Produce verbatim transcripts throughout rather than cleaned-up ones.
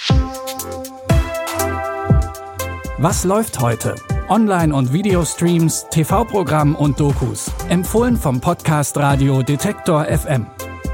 Was läuft heute? Online- und Videostreams, T V-Programm und Dokus. Empfohlen vom Podcast Radio Detektor F M.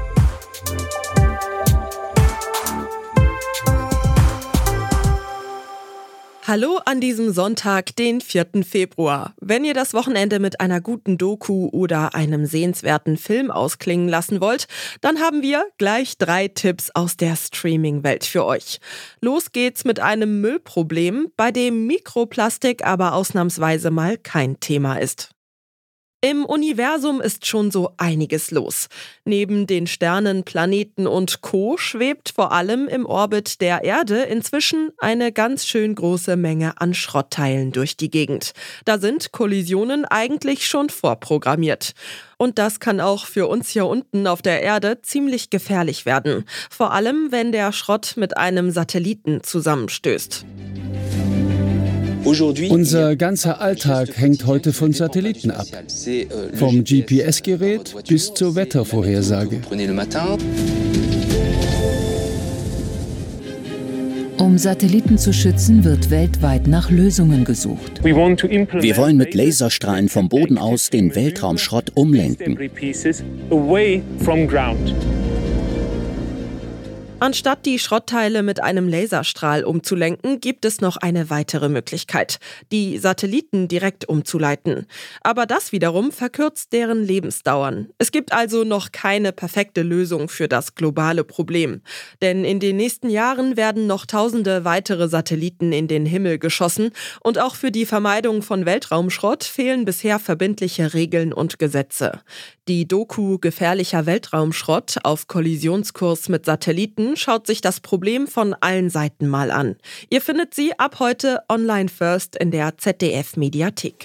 Hallo an diesem Sonntag, den vierten Februar. Wenn ihr das Wochenende mit einer guten Doku oder einem sehenswerten Film ausklingen lassen wollt, dann haben wir gleich drei Tipps aus der Streaming-Welt für euch. Los geht's mit einem Müllproblem, bei dem Mikroplastik aber ausnahmsweise mal kein Thema ist. Im Universum ist schon so einiges los. Neben den Sternen, Planeten und Co. schwebt vor allem im Orbit der Erde inzwischen eine ganz schön große Menge an Schrottteilen durch die Gegend. Da sind Kollisionen eigentlich schon vorprogrammiert. Und das kann auch für uns hier unten auf der Erde ziemlich gefährlich werden. Vor allem, wenn der Schrott mit einem Satelliten zusammenstößt. Unser ganzer Alltag hängt heute von Satelliten ab. Vom G P S-Gerät bis zur Wettervorhersage. Um Satelliten zu schützen, wird weltweit nach Lösungen gesucht. Wir wollen mit Laserstrahlen vom Boden aus den Weltraumschrott umlenken. Anstatt die Schrottteile mit einem Laserstrahl umzulenken, gibt es noch eine weitere Möglichkeit, die Satelliten direkt umzuleiten. Aber das wiederum verkürzt deren Lebensdauern. Es gibt also noch keine perfekte Lösung für das globale Problem. Denn in den nächsten Jahren werden noch tausende weitere Satelliten in den Himmel geschossen und auch für die Vermeidung von Weltraumschrott fehlen bisher verbindliche Regeln und Gesetze. Die Doku Gefährlicher Weltraumschrott auf Kollisionskurs mit Satelliten schaut sich das Problem von allen Seiten mal an. Ihr findet sie ab heute online first in der Z D F-Mediathek.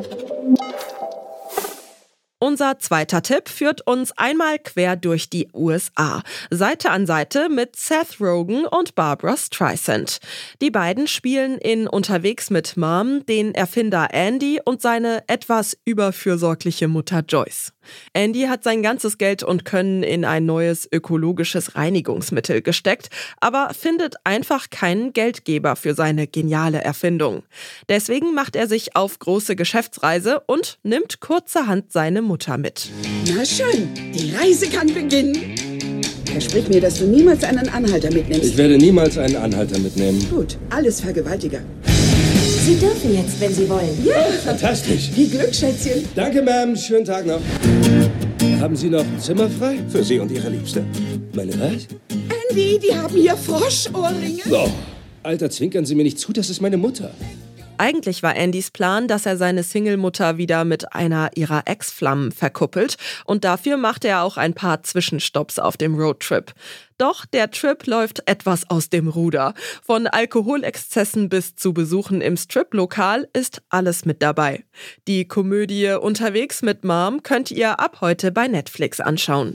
Unser zweiter Tipp führt uns einmal quer durch die U S A, Seite an Seite mit Seth Rogen und Barbra Streisand. Die beiden spielen in Unterwegs mit Mom den Erfinder Andy und seine etwas überfürsorgliche Mutter Joyce. Andy hat sein ganzes Geld und Können in ein neues ökologisches Reinigungsmittel gesteckt, aber findet einfach keinen Geldgeber für seine geniale Erfindung. Deswegen macht er sich auf große Geschäftsreise und nimmt kurzerhand seine Mutter mit. Na schön, die Reise kann beginnen. Versprich mir, dass du niemals einen Anhalter mitnimmst. Ich werde niemals einen Anhalter mitnehmen. Gut, alles Vergewaltiger. Sie dürfen jetzt, wenn Sie wollen. Ja, Fantastisch. Wie Glück, Schätzchen. Danke, Ma'am. Schönen Tag noch. Haben Sie noch ein Zimmer frei? Für Sie und Ihre Liebste. Meine was? Andy, die haben hier Froschohrringe. Oh, Alter, zwinkern Sie mir nicht zu, das ist meine Mutter. Eigentlich war Andys Plan, dass er seine Single-Mutter wieder mit einer ihrer Ex-Flammen verkuppelt und dafür machte er auch ein paar Zwischenstopps auf dem Roadtrip. Doch der Trip läuft etwas aus dem Ruder. Von Alkoholexzessen bis zu Besuchen im Striplokal ist alles mit dabei. Die Komödie Unterwegs mit Mom könnt ihr ab heute bei Netflix anschauen.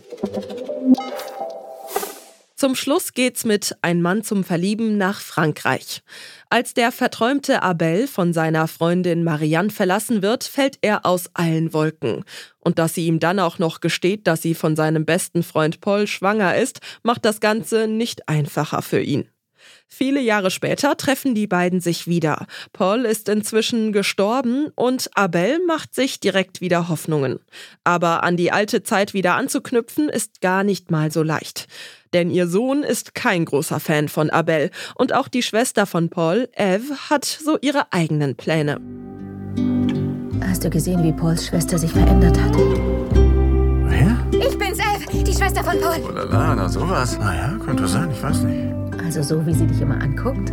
Zum Schluss geht's mit Ein Mann zum Verlieben nach Frankreich. Als der verträumte Abel von seiner Freundin Marianne verlassen wird, fällt er aus allen Wolken. Und dass sie ihm dann auch noch gesteht, dass sie von seinem besten Freund Paul schwanger ist, macht das Ganze nicht einfacher für ihn. Viele Jahre später treffen die beiden sich wieder. Paul ist inzwischen gestorben und Abel macht sich direkt wieder Hoffnungen. Aber an die alte Zeit wieder anzuknüpfen, ist gar nicht mal so leicht. Denn ihr Sohn ist kein großer Fan von Abel und auch die Schwester von Paul, Eve, hat so ihre eigenen Pläne. Hast du gesehen, wie Pauls Schwester sich verändert hat? Wer? Ich bin's, Eve, die Schwester von Paul. Oh la la, na sowas. Naja, könnte sein, ich weiß nicht. Also so, wie sie dich immer anguckt?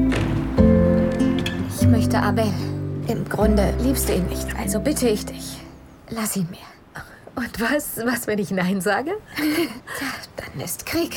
Ich möchte Abel. Im Grunde liebst du ihn nicht, also bitte ich dich. Lass ihn mir. Und was, was, wenn ich Nein sage? Dann ist Krieg.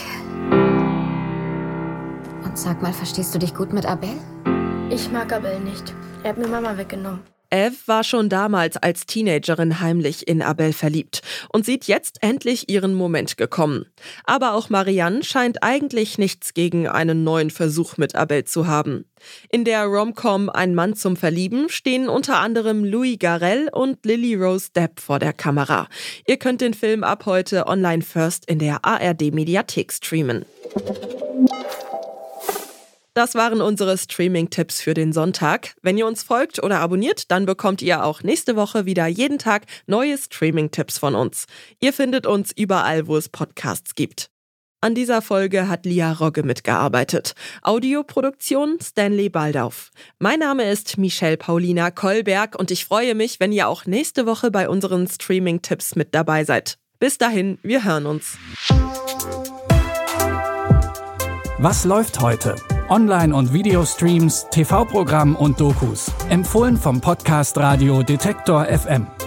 Und sag mal, verstehst du dich gut mit Abel? Ich mag Abel nicht. Er hat mir Mama weggenommen. Eve war schon damals als Teenagerin heimlich in Abel verliebt und sieht jetzt endlich ihren Moment gekommen. Aber auch Marianne scheint eigentlich nichts gegen einen neuen Versuch mit Abel zu haben. In der Rom-Com Ein Mann zum Verlieben stehen unter anderem Louis Garrel und Lily Rose Depp vor der Kamera. Ihr könnt den Film ab heute online first in der A R D-Mediathek streamen. Das waren unsere Streaming-Tipps für den Sonntag. Wenn ihr uns folgt oder abonniert, dann bekommt ihr auch nächste Woche wieder jeden Tag neue Streaming-Tipps von uns. Ihr findet uns überall, wo es Podcasts gibt. An dieser Folge hat Lia Rogge mitgearbeitet. Audioproduktion Stanley Baldauf. Mein Name ist Michelle Paulina Kolberg und ich freue mich, wenn ihr auch nächste Woche bei unseren Streaming-Tipps mit dabei seid. Bis dahin, wir hören uns. Was läuft heute? Online- und Videostreams, T V-Programm und Dokus. Empfohlen vom Podcast Radio Detektor F M.